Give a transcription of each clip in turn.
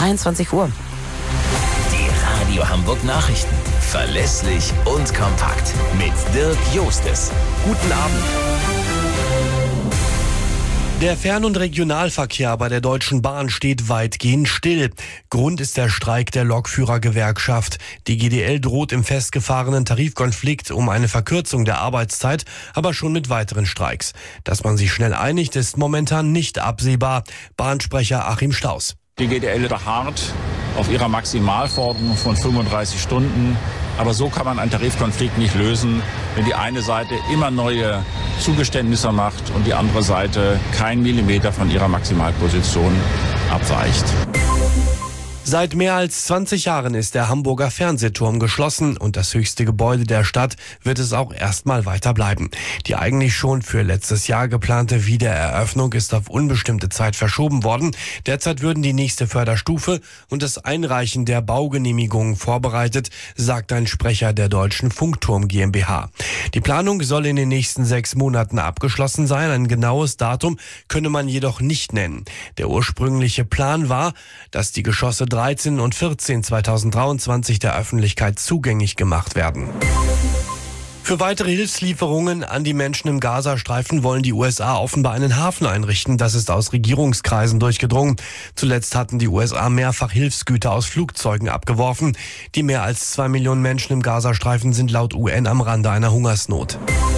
23 Uhr. Die Radio Hamburg Nachrichten. Verlässlich und kompakt. Mit Dirk Jostes. Guten Abend. Der Fern- und Regionalverkehr bei der Deutschen Bahn steht weitgehend still. Grund ist der Streik der Lokführergewerkschaft. Die GDL droht im festgefahrenen Tarifkonflikt um eine Verkürzung der Arbeitszeit, aber schon mit weiteren Streiks. Dass man sich schnell einigt, ist momentan nicht absehbar. Bahnsprecher Achim Staus. Die GDL beharrt auf ihrer Maximalforderung von 35 Stunden. Aber so kann man einen Tarifkonflikt nicht lösen, wenn die eine Seite immer neue Zugeständnisse macht und die andere Seite keinen Millimeter von ihrer Maximalposition abweicht. Seit mehr als 20 Jahren ist der Hamburger Fernsehturm geschlossen und das höchste Gebäude der Stadt wird es auch erstmal weiter bleiben. Die eigentlich schon für letztes Jahr geplante Wiedereröffnung ist auf unbestimmte Zeit verschoben worden. Derzeit würden die nächste Förderstufe und das Einreichen der Baugenehmigungen vorbereitet, sagt ein Sprecher der Deutschen Funkturm GmbH. Die Planung soll in den nächsten 6 Monaten abgeschlossen sein. Ein genaues Datum könne man jedoch nicht nennen. Der ursprüngliche Plan war, dass die Geschosse 13 und 14 2023 der Öffentlichkeit zugänglich gemacht werden. Für weitere Hilfslieferungen an die Menschen im Gazastreifen wollen die USA offenbar einen Hafen einrichten. Das ist aus Regierungskreisen durchgedrungen. Zuletzt hatten die USA mehrfach Hilfsgüter aus Flugzeugen abgeworfen. Die mehr als 2 Millionen Menschen im Gazastreifen sind laut UN am Rande einer Hungersnot.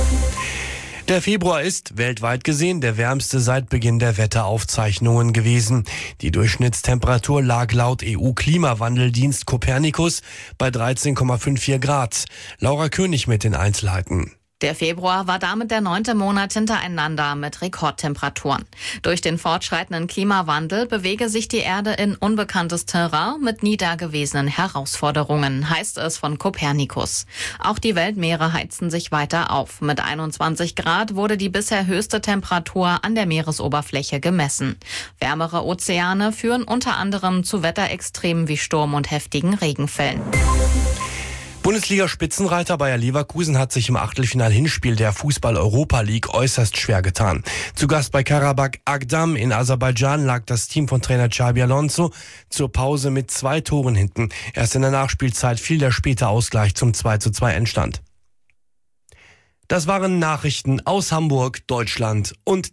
Der Februar ist weltweit gesehen der wärmste seit Beginn der Wetteraufzeichnungen gewesen. Die Durchschnittstemperatur lag laut EU-Klimawandeldienst Copernicus bei 13,54 Grad. Laura König mit den Einzelheiten. Der Februar war damit der 9. Monat hintereinander mit Rekordtemperaturen. Durch den fortschreitenden Klimawandel bewege sich die Erde in unbekanntes Terrain mit nie dagewesenen Herausforderungen, heißt es von Copernicus. Auch die Weltmeere heizen sich weiter auf. Mit 21 Grad wurde die bisher höchste Temperatur an der Meeresoberfläche gemessen. Wärmere Ozeane führen unter anderem zu Wetterextremen wie Sturm und heftigen Regenfällen. Bundesliga-Spitzenreiter Bayer Leverkusen hat sich im Achtelfinal-Hinspiel der Fußball-Europa League äußerst schwer getan. Zu Gast bei Karabakh Agdam in Aserbaidschan lag das Team von Trainer Xabi Alonso zur Pause mit 2 Toren hinten. Erst in der Nachspielzeit fiel der späte Ausgleich zum 2:2 Endstand. Das waren Nachrichten aus Hamburg, Deutschland und